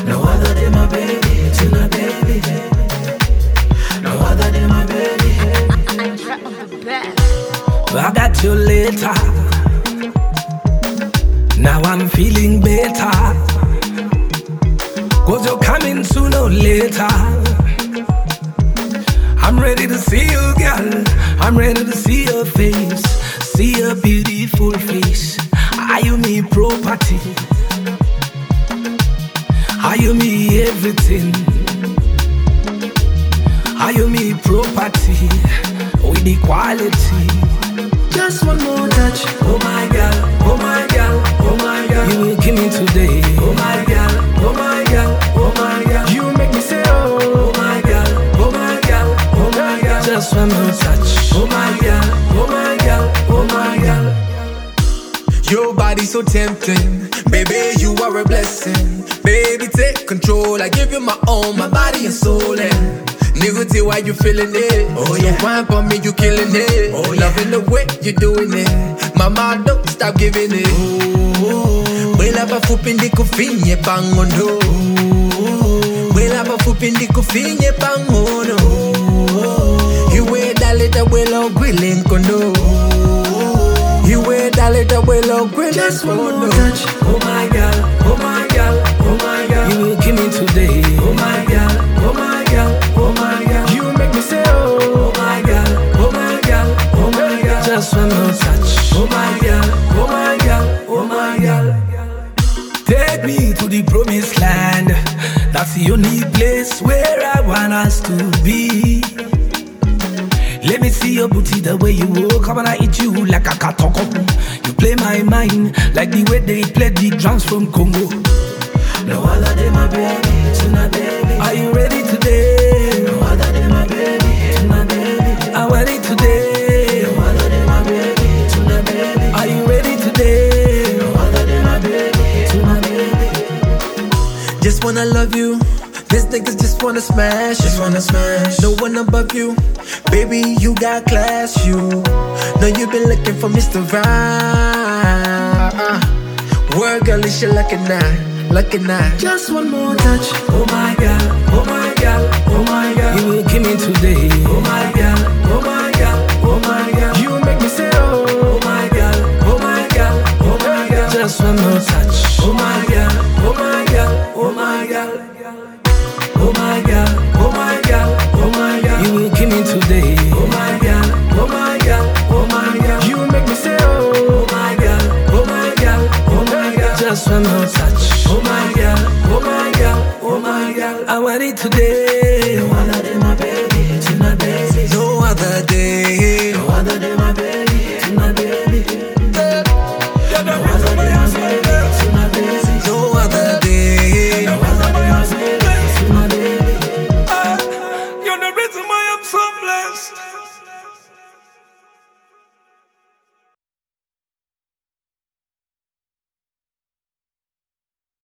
No other than my baby, tonight, baby. No other than my baby. I got you later. Now I'm feeling better. 'Cause you're coming sooner or later. I'm ready to see you, girl. I'm ready to see your face. See your beautiful face. Are you me property? Are you me everything? Are you me property? With equality. Just one more touch. Oh my girl, oh my girl, oh my girl. You will kill me today. Oh my girl, oh my girl, oh my girl. You make me say oh, oh my girl, oh my girl, oh my girl. Just one more touch. Oh my girl, oh my girl, oh my girl. Your body so tempting, baby, you are a blessing. Baby, take control, I give you my own, my body and soul. And nigga, tell why you feeling it. Oh yeah, so wine for me, you killing it. Oh, loving the way you doing it. Mama, don't stop giving it. Wela ba fupindi kufinye pangondo. Wela ba fupindi kufinye pangondo. You wear that little willow grilling kondo. You wear that little willow grilling. Just one more touch. Oh my girl, oh my girl, oh my girl. You will kill me today. Oh my girl, oh my girl, oh my girl. You make me say oh, oh my girl, oh my girl, oh my girl. Just one more touch. Oh my girl, oh my girl, oh my girl. Take me to the promised land. That's the only place where I want us to be. Let me see your booty the way you walk. I wanna eat you like a katoko. You play my mind like the way they play the drums from Congo. No other than my baby, tonight, baby. Are you ready today? No other than my baby, tonight, baby. I'm ready today. No other than my baby, tonight, baby. Are you ready today? No other than my baby, tonight, baby. just wanna love you. These niggas just wanna smash. Just wanna smash. No one above you. Baby, you got class, you. Know you been looking for Mr. Right. Word girl, is you looking at? Looking at. Just one more touch. Oh my girl, oh my girl, oh my girl. You will kill me today. Oh my girl, oh my girl, oh my girl. You make me say oh, oh my girl, oh my girl, oh my girl. Just one more touch. Oh my girl, oh my girl, oh my girl. Oh my girl, oh my girl, oh my girl. You will kill me today. Oh my girl, oh my girl, oh my girl. You make me say oh, oh my girl, oh my girl, oh my girl. Just one more touch. Oh my girl, oh my girl, oh my girl. I want it today.